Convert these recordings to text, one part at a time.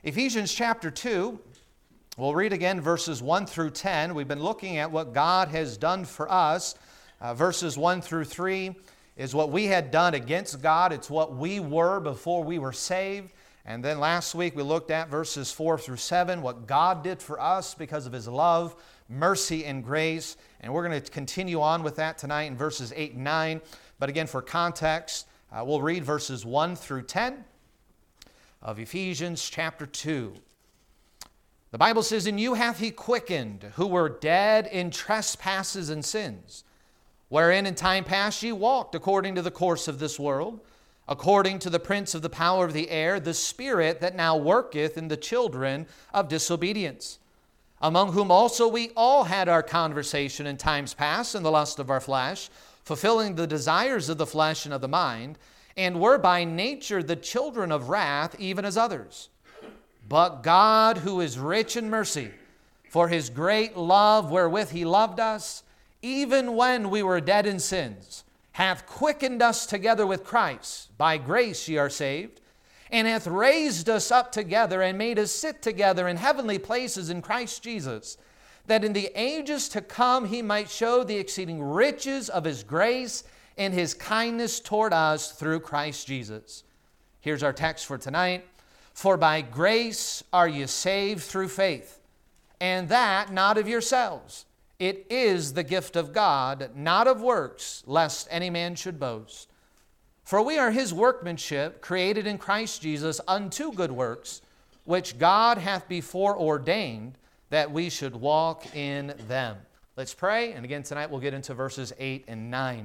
Ephesians chapter 2, we'll read again verses 1 through 10. We've been looking at what God has done for us. Verses 1 through 3 is what we had done against God. It's what we were before we were saved. And then last week we looked at verses 4 through 7, what God did for us because of His love, mercy, and grace. And we're going to continue on with that tonight in verses 8 and 9. But again, for context, we'll read verses 1 through 10 of Ephesians chapter 2. The Bible says, "In you hath He quickened, who were dead in trespasses and sins, wherein in time past ye walked according to the course of this world, according to the prince of the power of the air, the spirit that now worketh in the children of disobedience, among whom also we all had our conversation in times past in the lust of our flesh, fulfilling the desires of the flesh and of the mind, and were by nature the children of wrath, even as others. But God, who is rich in mercy, for His great love wherewith He loved us, even when we were dead in sins, hath quickened us together with Christ. By grace ye are saved, and hath raised us up together and made us sit together in heavenly places in Christ Jesus, that in the ages to come He might show the exceeding riches of His grace and His kindness toward us through Christ Jesus." Here's our text for tonight. "For by grace are ye saved through faith, and that not of yourselves. It is the gift of God, not of works, lest any man should boast. For we are His workmanship, created in Christ Jesus unto good works, which God hath before ordained that we should walk in them." Let's pray, and again tonight we'll get into verses 8 and 9.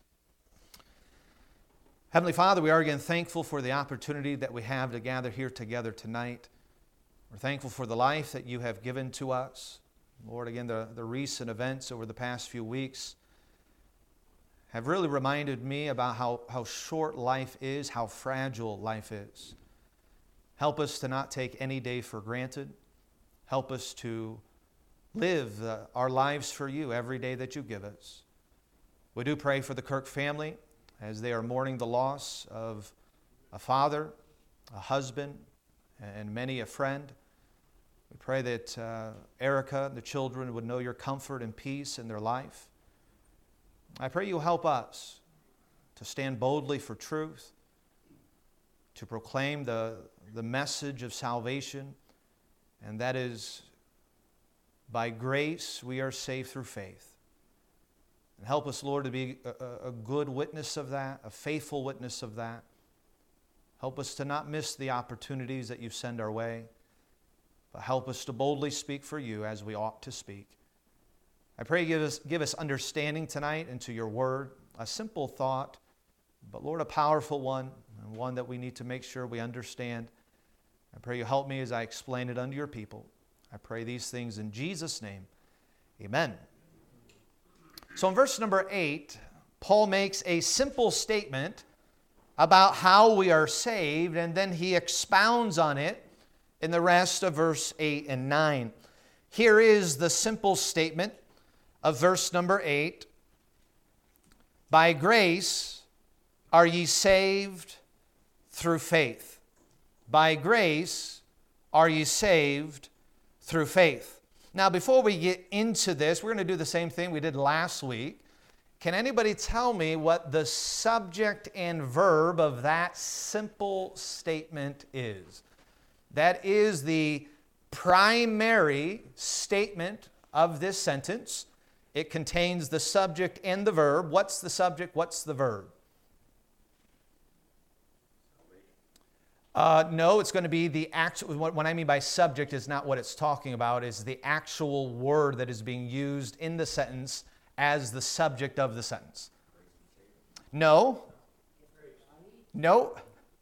Heavenly Father, we are again thankful for the opportunity that we have to gather here together tonight. We're thankful for the life that You have given to us. Lord, again, the recent events over the past few weeks have really reminded me about how short life is, how fragile life is. Help us to not take any day for granted. Help us to live our lives for You every day that You give us. We do pray for the Kirk family as they are mourning the loss of a father, a husband, and many a friend. We pray that Erica and the children would know Your comfort and peace in their life. I pray You'll help us to stand boldly for truth, to proclaim the message of salvation, and that is, by grace we are saved through faith. And help us, Lord, to be a good witness of that, a faithful witness of that. Help us to not miss the opportunities that You send our way. But help us to boldly speak for You as we ought to speak. I pray You give us understanding tonight into Your word, a simple thought, but Lord, a powerful one, and one that we need to make sure we understand. I pray You help me as I explain it unto Your people. I pray these things in Jesus' name. Amen. So in verse number 8, Paul makes a simple statement about how we are saved, and then he expounds on it in the rest of verse 8 and 9. Here is the simple statement of verse number 8. "By grace are ye saved through faith." By grace are ye saved through faith. Now, before we get into this, we're going to do the same thing we did last week. Can anybody tell me what the subject and verb of that simple statement is? That is the primary statement of this sentence. It contains the subject and the verb. What's the subject? What's the verb? No, it's going to be the actual, what I mean by subject is not what it's talking about, is the actual word that is being used in the sentence as the subject of the sentence. No. No.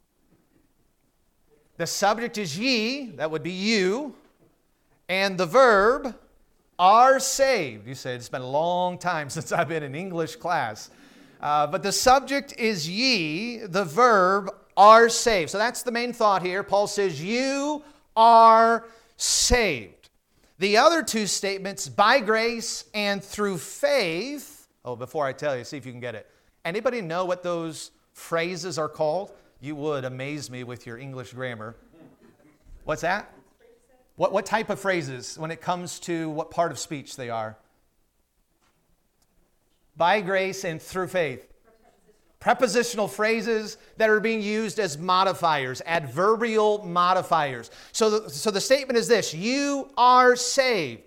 The subject is ye, that would be you, and the verb are saved. You say, it's been a long time since I've been in English class. But the subject is ye, the verb are saved. So that's the main thought here. Paul says, you are saved. The other two statements, by grace and through faith. Oh, before I tell you, see if you can get it. Anybody know what those phrases are called? You would amaze me with your English grammar. What's that? What type of phrases when it comes to what part of speech they are? By grace and through faith. Prepositional phrases that are being used as modifiers, adverbial modifiers. So the statement is this: you are saved.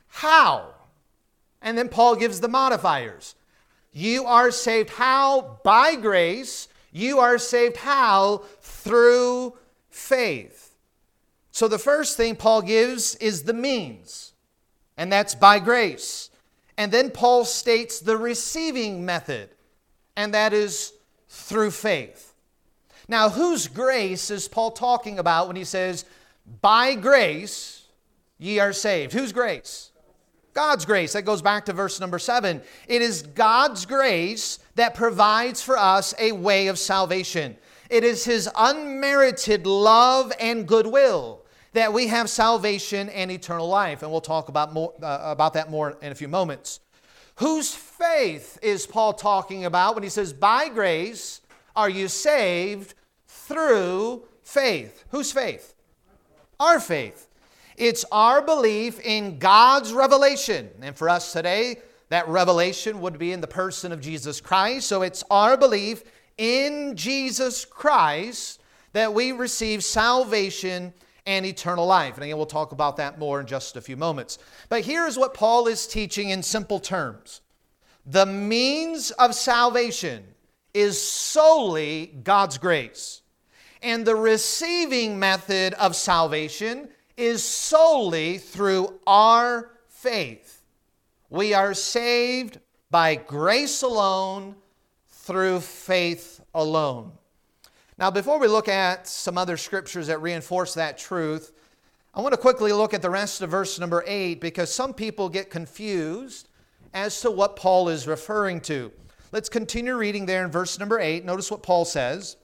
How? And then Paul gives the modifiers. You are saved how? By grace. You are saved how? Through faith. So the first thing Paul gives is the means, and that's by grace. And then Paul states the receiving method, and that is through faith. Now, whose grace is Paul talking about when he says, by grace ye are saved? Whose grace? God's grace. That goes back to verse number 7. It is God's grace that provides for us a way of salvation. It is His unmerited love and goodwill that we have salvation and eternal life. And we'll talk about that more in a few moments. Whose faith is Paul talking about when he says, by grace are you saved through faith? Whose faith? Our faith. It's our belief in God's revelation. And for us today, that revelation would be in the person of Jesus Christ. So it's our belief in Jesus Christ that we receive salvation and eternal life. And again, we'll talk about that more in just a few moments. But here's what Paul is teaching in simple terms. The means of salvation is solely God's grace. And the receiving method of salvation is solely through our faith. We are saved by grace alone, through faith alone. Now, before we look at some other scriptures that reinforce that truth, I want to quickly look at the rest of verse number 8, because some people get confused as to what Paul is referring to. Let's continue reading there in verse number 8. Notice what Paul says.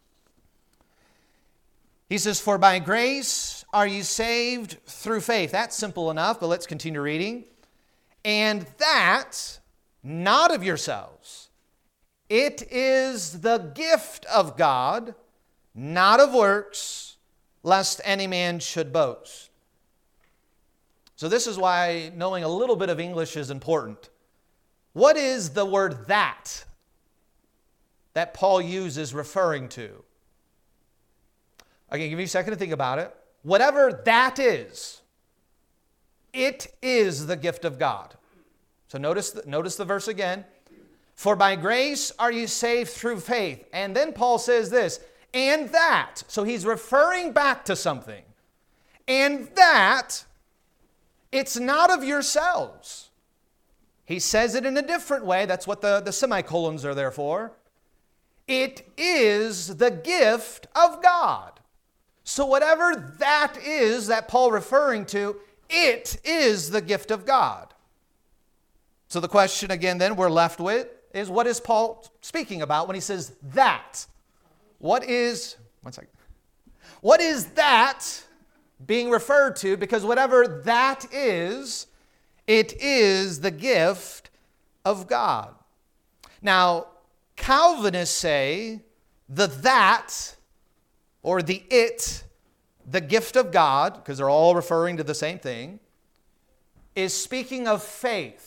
He says, for by grace are you saved through faith. That's simple enough, but let's continue reading. And that, not of yourselves. It is the gift of God, not of works, lest any man should boast. So this is why knowing a little bit of English is important. What is the word that Paul uses referring to? I can give you a second to think about it. Whatever that is, it is the gift of God. So notice the verse again. For by grace are you saved through faith. And then Paul says this, and that. So he's referring back to something. And that, it's not of yourselves. He says it in a different way. That's what the semicolons are there for. It is the gift of God. So whatever that is that Paul referring to, it is the gift of God. So the question again then we're left with is, what is Paul speaking about when he says that? What is that being referred to? Because whatever that is, it is the gift of God. Now, Calvinists say that, or the gift of God, because they're all referring to the same thing, is speaking of faith.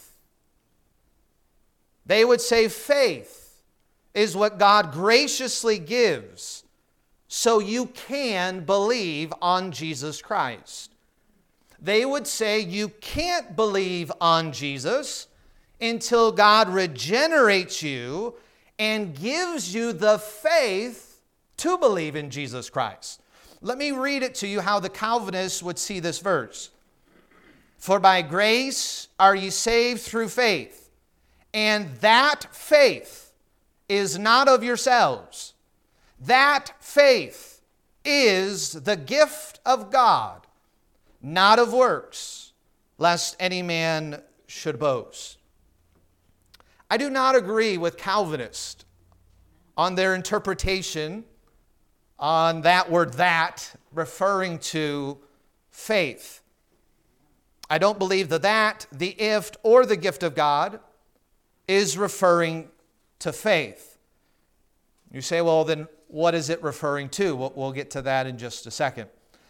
They would say faith is what God graciously gives so you can believe on Jesus Christ. They would say you can't believe on Jesus until God regenerates you and gives you the faith to believe in Jesus Christ. Let me read it to you how the Calvinists would see this verse. For by grace are ye saved through faith, and that faith is not of yourselves. That faith is the gift of God, not of works, lest any man should boast. I do not agree with Calvinists on their interpretation on that word that, referring to faith. I don't believe that, the if, or the gift of God is referring to faith. You say, well, then what is it referring to? We'll get to that in just a second.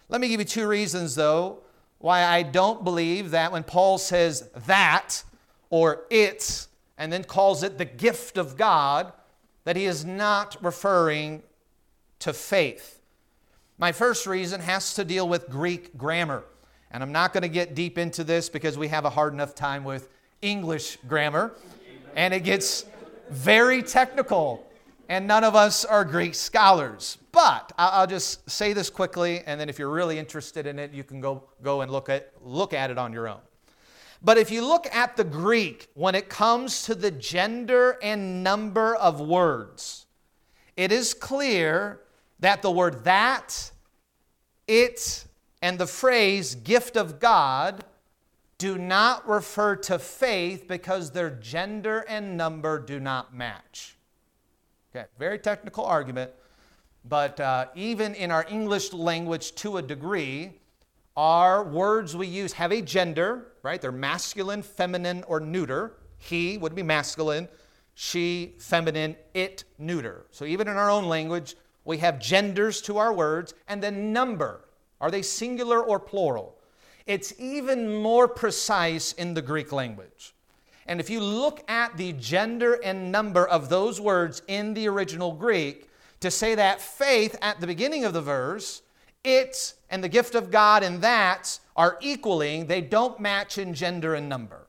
Let me give you two reasons, though, why I don't believe that when Paul says that or it, and then calls it the gift of God, that he is not referring to faith. My first reason has to deal with Greek grammar. And I'm not going to get deep into this because we have a hard enough time with English grammar. And it gets very technical. And none of us are Greek scholars. But I'll just say this quickly, and then if you're really interested in it, you can go and look at it on your own. But if you look at the Greek, when it comes to the gender and number of words, it is clear that the word that, it, and the phrase gift of God do not refer to faith because their gender and number do not match. Okay, very technical argument, but even in our English language to a degree, our words we use have a gender, right? They're masculine, feminine, or neuter. He would be masculine, she, feminine, it, neuter. So even in our own language, we have genders to our words, and then number. Are they singular or plural? It's even more precise in the Greek language. And if you look at the gender and number of those words in the original Greek, to say that faith at the beginning of the verse, it and the gift of God and that are equaling, they don't match in gender and number.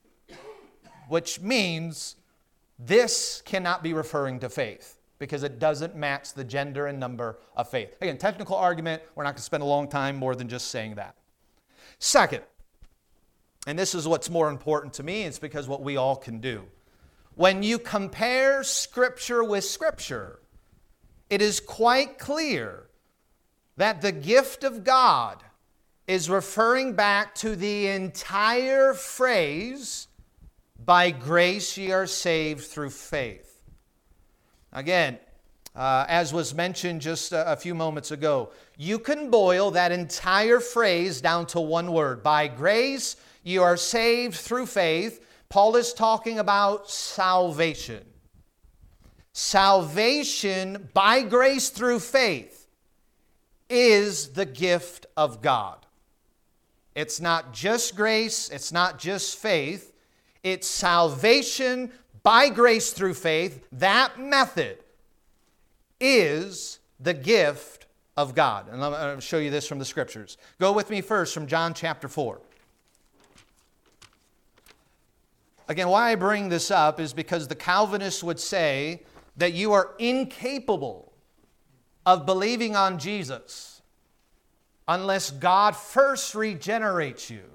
Which means this cannot be referring to faith, because it doesn't match the gender and number of faith. Again, technical argument. We're not going to spend a long time more than just saying that. Second, and this is what's more important to me, it's because what we all can do. When you compare Scripture with Scripture, it is quite clear that the gift of God is referring back to the entire phrase, by grace ye are saved through faith. Again, as was mentioned just a few moments ago, you can boil that entire phrase down to one word. By grace, you are saved through faith. Paul is talking about salvation. Salvation by grace through faith is the gift of God. It's not just grace, it's not just faith. It's salvation by grace through faith. That method is the gift of God. And I'm going to show you this from the Scriptures. Go with me first from John chapter 4. Again, why I bring this up is because the Calvinists would say that you are incapable of believing on Jesus unless God first regenerates you.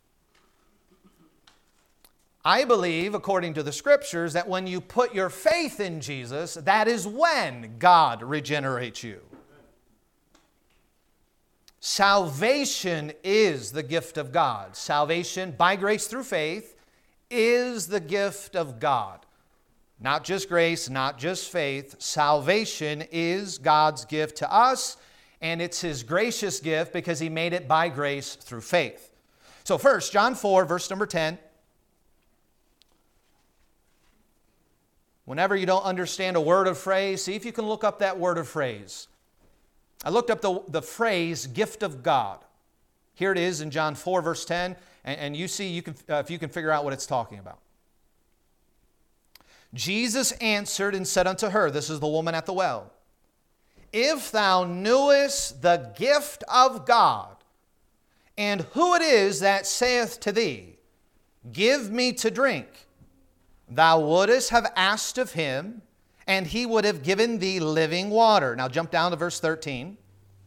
I believe, according to the Scriptures, that when you put your faith in Jesus, that is when God regenerates you. Salvation is the gift of God. Salvation by grace through faith is the gift of God. Not just grace, not just faith. Salvation is God's gift to us, and it's His gracious gift because He made it by grace through faith. So first, John 4, verse number 10. Whenever you don't understand a word or phrase, see if you can look up that word or phrase. I looked up the phrase, gift of God. Here it is in John 4, verse 10, and you see if you can figure out what it's talking about. Jesus answered and said unto her, this is the woman at the well, if thou knewest the gift of God, and who it is that saith to thee, give me to drink, thou wouldest have asked of him, and he would have given thee living water. Now jump down to verse 13.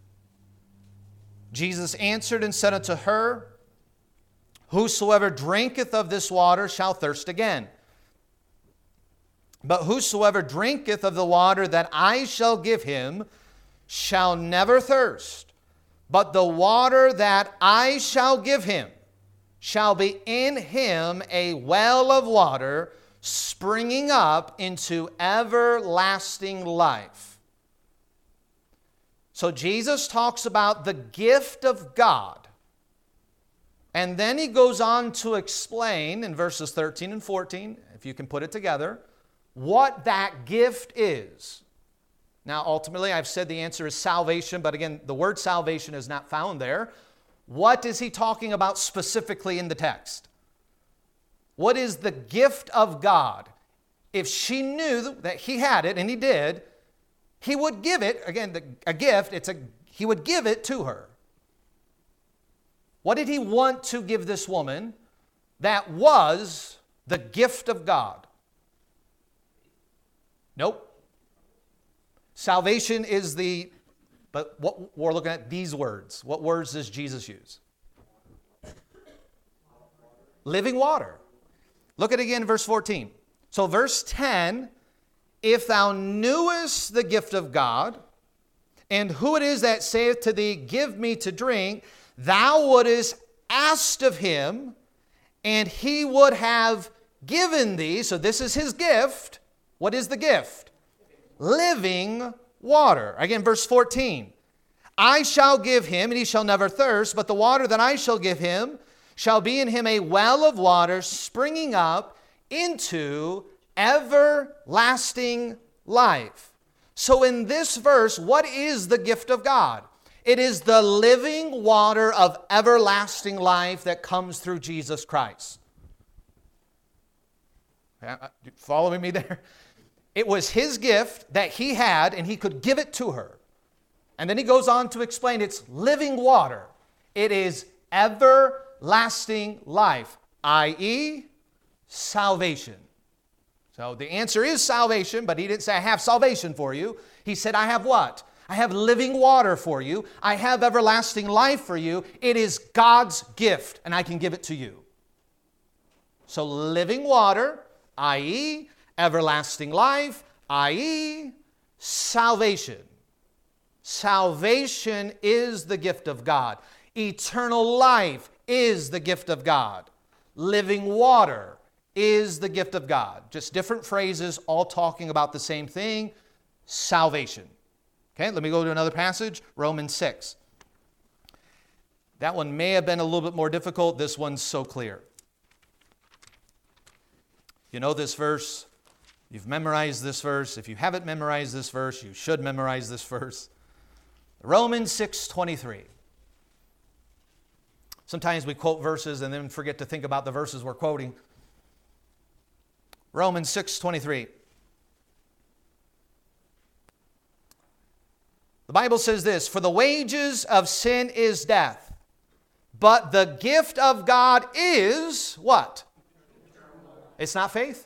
Jesus answered and said unto her, whosoever drinketh of this water shall thirst again. But whosoever drinketh of the water that I shall give him shall never thirst. But the water that I shall give him shall be in him a well of water springing up into everlasting life. So Jesus talks about the gift of God. And then he goes on to explain in verses 13 and 14, if you can put it together, what that gift is. Now, ultimately, I've said the answer is salvation, but again, the word salvation is not found there. What is he talking about specifically in the text? What is the gift of God? If she knew that he had it, and he did, he would give it, again, a gift, he would give it to her. What did he want to give this woman that was the gift of God? Nope. Salvation is but what we're looking at these words. What words does Jesus use? Living water. Look at it again, verse 14. So verse 10, if thou knewest the gift of God, and who it is that saith to thee, give me to drink, thou wouldest asked of him, and he would have given thee. So this is his gift. What is the gift? Living water. Again, verse 14. I shall give him, and he shall never thirst, but the water that I shall give him shall be in him a well of water springing up into everlasting life. So in this verse, what is the gift of God? It is the living water of everlasting life that comes through Jesus Christ. Following me there? It was his gift that he had, and he could give it to her. And then he goes on to explain it's living water. It is everlasting life, i.e., salvation. So the answer is salvation, but he didn't say, I have salvation for you. He said, I have what? I have living water for you. I have everlasting life for you. It is God's gift, and I can give it to you. So living water, i.e., everlasting life, i.e., salvation. Salvation is the gift of God. Eternal life is the gift of God. Living water is the gift of God. Just different phrases, all talking about the same thing, salvation. Okay, let me go to another passage, Romans 6. That one may have been a little bit more difficult. This one's so clear. You know this verse. You've memorized this verse. If you haven't memorized this verse, you should memorize this verse. Romans 6:23. Sometimes we quote verses and then forget to think about the verses we're quoting. Romans 6:23. The Bible says this, for the wages of sin is death, but the gift of God is what? It's not faith?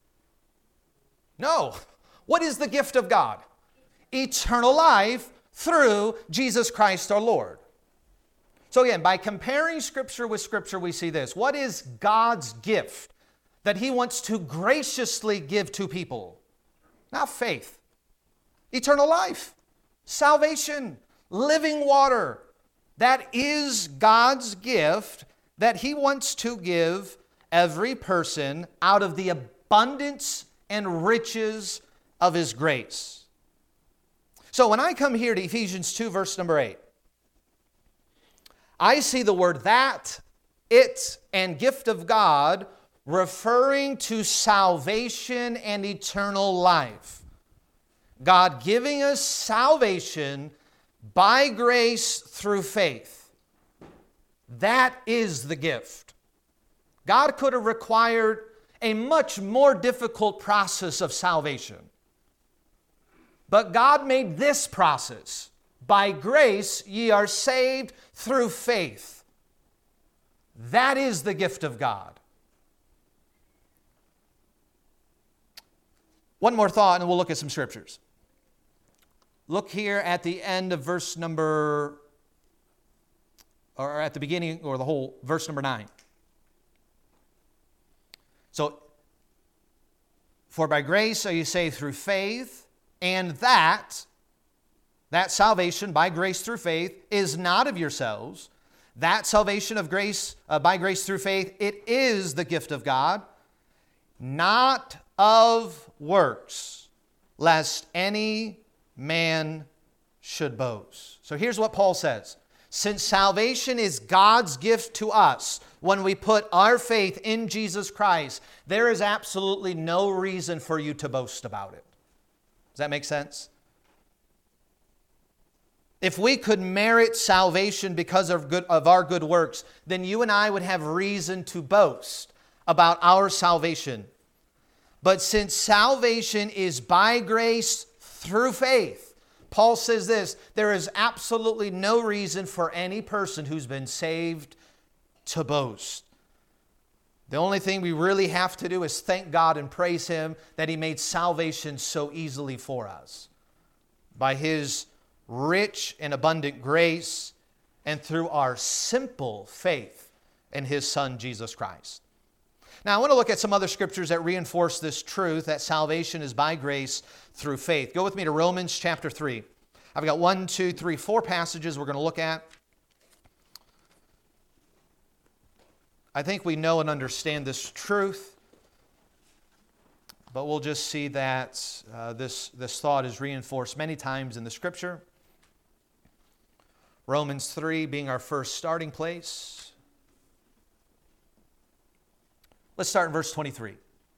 No. What is the gift of God? Eternal life through Jesus Christ our Lord. So again, by comparing Scripture with Scripture, we see this. What is God's gift that He wants to graciously give to people? Not faith. Eternal life. Salvation. Living water. That is God's gift that He wants to give every person out of the abundance and riches of His grace. So when I come here to Ephesians 2, verse number 8, I see the word that, it, and gift of God referring to salvation and eternal life. God giving us salvation by grace through faith. That is the gift. God could have required a much more difficult process of salvation. But God made this process. By grace ye are saved through faith. That is the gift of God. One more thought and we'll look at some scriptures. Look here at the end of verse number, or at the beginning, or the whole verse number 9. So, for by grace are you saved through faith, and that salvation by grace through faith is not of yourselves. That salvation of grace, by grace through faith, it is the gift of God, not of works, lest any man should boast. So here's what Paul says. Since salvation is God's gift to us, when we put our faith in Jesus Christ, there is absolutely no reason for you to boast about it. Does that make sense? if we could merit salvation because of our good works, then you and I would have reason to boast about our salvation. But since salvation is by grace through faith, Paul says this, there is absolutely no reason for any person who's been saved to boast. The only thing we really have to do is thank God and praise Him that He made salvation so easily for us. By His rich and abundant grace and through our simple faith in His Son, Jesus Christ. Now, I want to look at some other scriptures that reinforce this truth that salvation is by grace through faith. Go with me to Romans chapter 3. I've got 4 passages we're going to look at. I think we know and understand this truth, but we'll just see that this thought is reinforced many times in the Scripture. Romans 3 being our first starting place. Let's start in verse 23.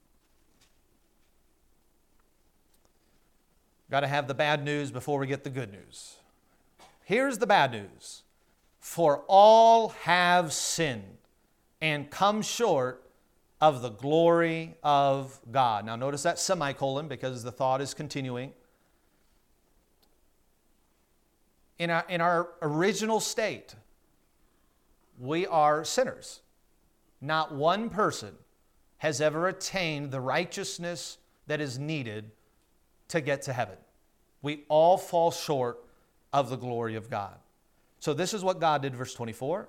Got to have the bad news before we get the good news. Here's the bad news. For all have sinned and come short of the glory of God. Now notice that semicolon because the thought is continuing. In our original state, we are sinners. Not one person has ever attained the righteousness that is needed to get to heaven. We all fall short of the glory of God. So this is what God did, verse 24.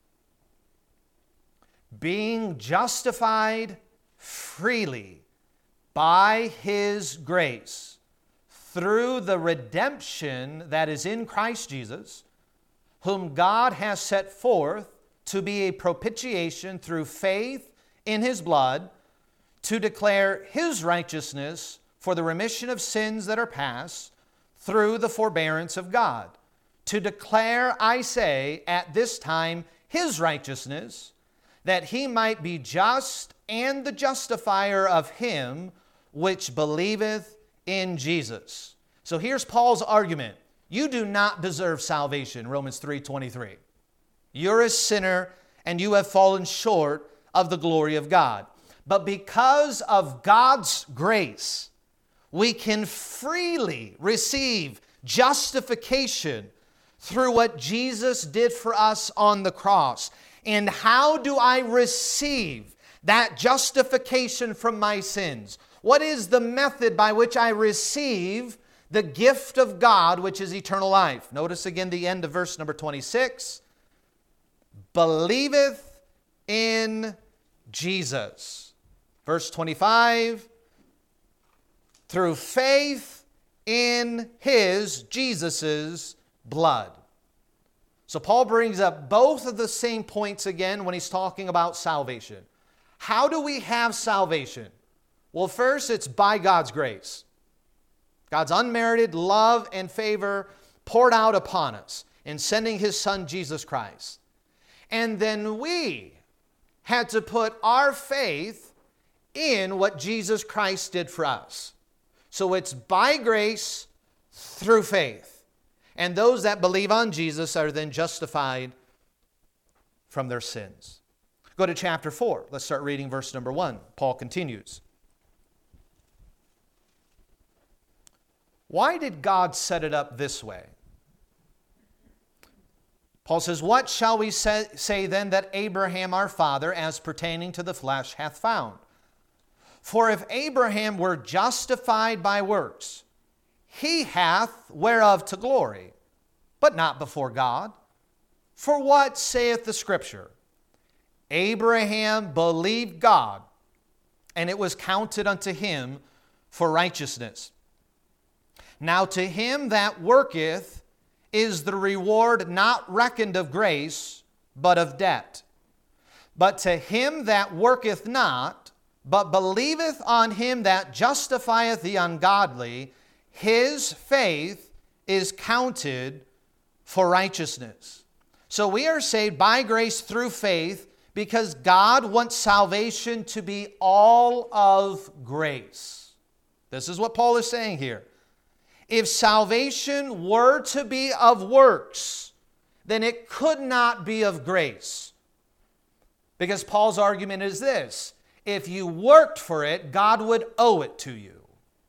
Being justified freely by His grace through the redemption that is in Christ Jesus, whom God has set forth to be a propitiation through faith in His blood, to declare His righteousness for the remission of sins that are past through the forbearance of God. To declare, I say, at this time His righteousness, that He might be just and the justifier of him which believeth in Jesus. So here's Paul's argument. You do not deserve salvation, Romans 3:23. You're a sinner and you have fallen short of the glory of God. But because of God's grace, we can freely receive justification through what Jesus did for us on the cross. And how do I receive that justification from my sins? What is the method by which I receive the gift of God, which is eternal life? Notice again the end of verse number 26. Believeth in Jesus. Verse 25. Through faith in His, Jesus's blood. So Paul brings up both of the same points again when he's talking about salvation. How do we have salvation? Well, first, it's by God's grace. God's unmerited love and favor poured out upon us in sending His Son, Jesus Christ. And then we had to put our faith in what Jesus Christ did for us. So it's by grace through faith. And those that believe on Jesus are then justified from their sins. Go to chapter 4. Let's start reading verse number 1. Paul continues. Why did God set it up this way? Paul says, what shall we say then that Abraham our father, as pertaining to the flesh, hath found? For if Abraham were justified by works, he hath whereof to glory, but not before God. For what saith the Scripture? Abraham believed God, and it was counted unto him for righteousness. Now to him that worketh is the reward not reckoned of grace, but of debt. But to him that worketh not, but believeth on him that justifieth the ungodly, his faith is counted for righteousness. So we are saved by grace through faith because God wants salvation to be all of grace. This is what Paul is saying here. If salvation were to be of works, then it could not be of grace. Because Paul's argument is this: if you worked for it, God would owe it to you.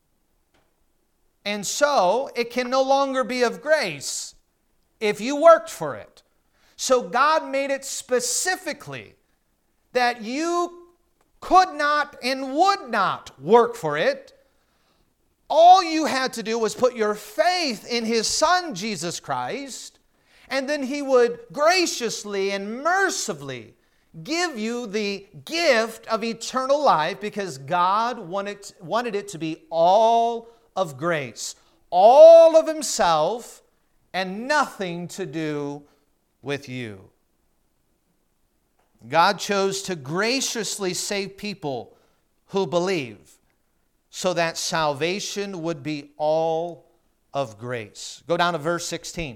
And so, it can no longer be of grace if you worked for it. So God made it specifically that you could not and would not work for it. All you had to do was put your faith in His Son, Jesus Christ, and then He would graciously and mercifully give you the gift of eternal life, because God wanted it to be all of grace, all of Himself, and nothing to do with you. God chose to graciously save people who believe, so that salvation would be all of grace. Go down to verse 16.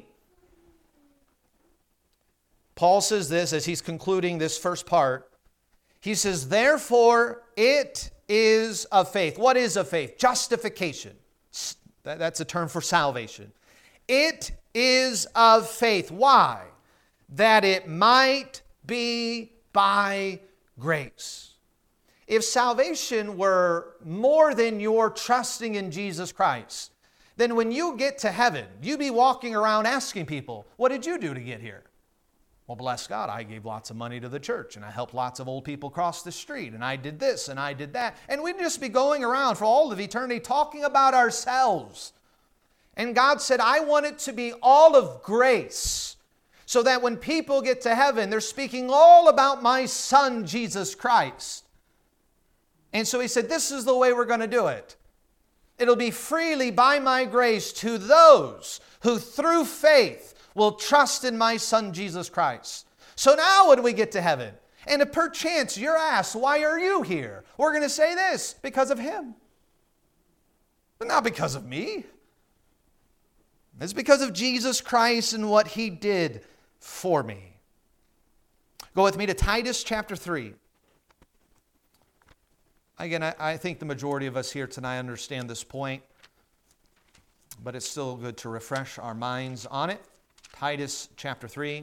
Paul says this as he's concluding this first part. He says, therefore it is of faith. What is of faith? Justification. That's a term for salvation. It is of faith. Why? That it might be by grace. If salvation were more than your trusting in Jesus Christ, then when you get to heaven, you'd be walking around asking people, what did you do to get here? Well, bless God, I gave lots of money to the church, and I helped lots of old people cross the street, and I did this, and I did that. And we'd just be going around for all of eternity talking about ourselves. And God said, I want it to be all of grace, so that when people get to heaven, they're speaking all about my Son, Jesus Christ. And so He said, this is the way we're going to do it. It'll be freely by my grace to those who through faith will trust in my Son, Jesus Christ. So now when we get to heaven, and if perchance you're asked, why are you here? We're going to say this: because of Him. But not because of me. It's because of Jesus Christ and what He did for me. Go with me to Titus chapter 3. Again, I think the majority of us here tonight understand this point, but it's still good to refresh our minds on it. Titus chapter 3.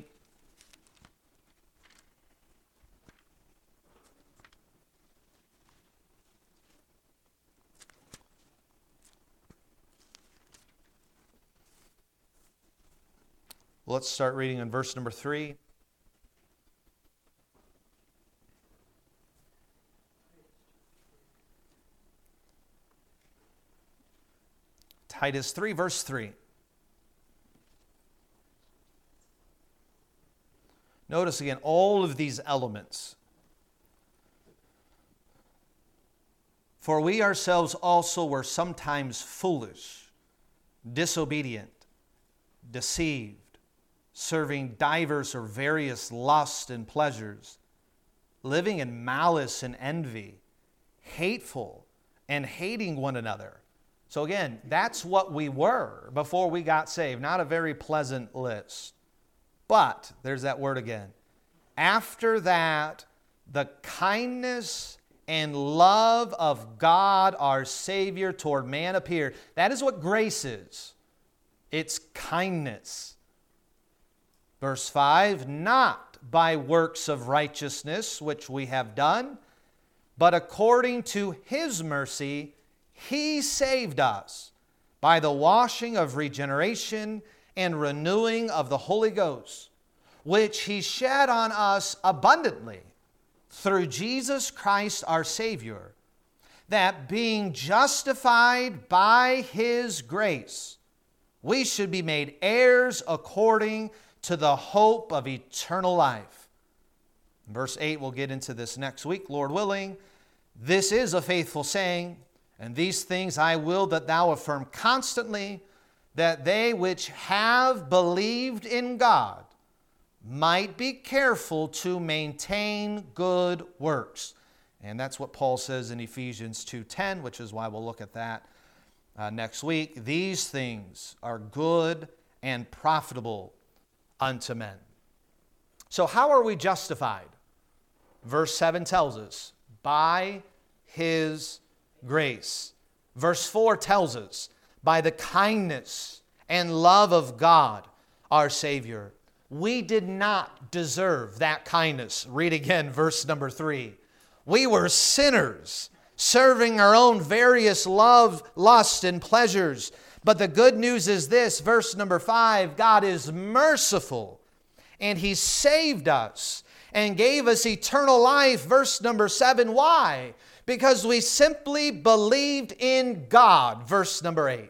Let's start reading in verse number 3. Titus 3, verse 3. Notice again all of these elements. For we ourselves also were sometimes foolish, disobedient, deceived, serving divers or various lusts and pleasures, living in malice and envy, hateful and hating one another. So again, that's what we were before we got saved. Not a very pleasant list. But, there's that word again. After that, the kindness and love of God our Savior toward man appeared. That is what grace is. It's kindness. Verse 5, not by works of righteousness which we have done, but according to His mercy, He saved us by the washing of regeneration and renewing of the Holy Ghost, which He shed on us abundantly through Jesus Christ our Savior, that being justified by His grace, we should be made heirs according to the hope of eternal life. Verse 8, we'll get into this next week, Lord willing. This is a faithful saying, and these things I will that thou affirm constantly, that they which have believed in God might be careful to maintain good works. And that's what Paul says in Ephesians 2:10, which is why we'll look at that next week. These things are good and profitable unto men. So how are we justified? Verse 7 tells us, by His grace. Verse 4 tells us, by the kindness and love of God, our Savior. We did not deserve that kindness. Read again verse number 3. We were sinners, serving our own various love, lust, and pleasures. But the good news is this, verse number 5, God is merciful, and He saved us and gave us eternal life. Verse number 7, why? Because we simply believed in God. Verse number 8.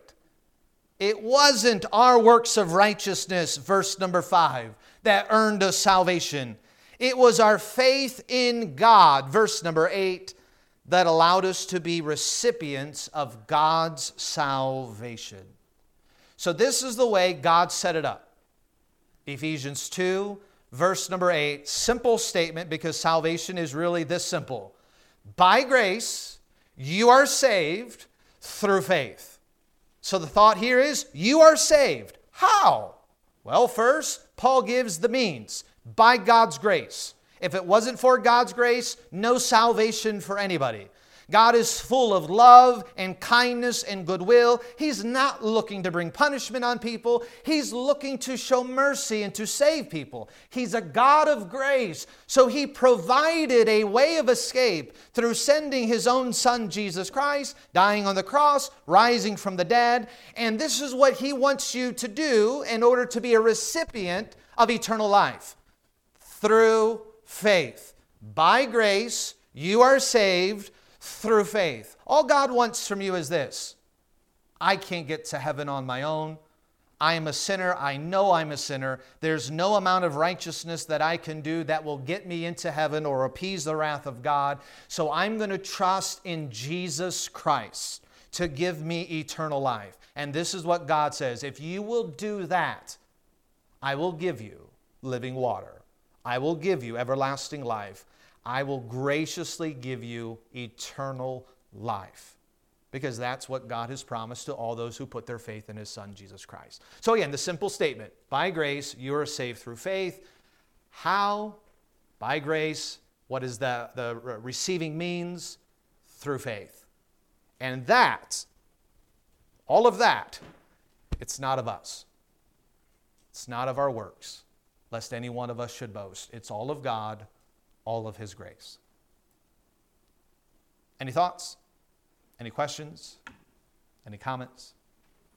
It wasn't our works of righteousness, verse number 5, that earned us salvation. It was our faith in God, verse number 8, that allowed us to be recipients of God's salvation. So this is the way God set it up. Ephesians 2, verse number 8, simple statement because salvation is really this simple. By grace, you are saved through faith. So the thought here is, you are saved. How? Well, first, Paul gives the means. By God's grace. If it wasn't for God's grace, no salvation for anybody. God is full of love and kindness and goodwill. He's not looking to bring punishment on people. He's looking to show mercy and to save people. He's a God of grace. So He provided a way of escape through sending His own Son, Jesus Christ, dying on the cross, rising from the dead. And this is what He wants you to do in order to be a recipient of eternal life. Through faith. By grace, you are saved through faith. All God wants from you is this. I can't get to heaven on my own. I am a sinner. I know I'm a sinner. There's no amount of righteousness that I can do that will get me into heaven or appease the wrath of God. So I'm going to trust in Jesus Christ to give me eternal life. And this is what God says. If you will do that, I will give you living water. I will give you everlasting life. I will graciously give you eternal life. Because that's what God has promised to all those who put their faith in His Son, Jesus Christ. So again, the simple statement, by grace, you are saved through faith. How? By grace. What is the receiving means? Through faith. And that, all of that, it's not of us. It's not of our works, lest any one of us should boast. It's all of God, all of His grace. Any thoughts? Any questions? Any comments?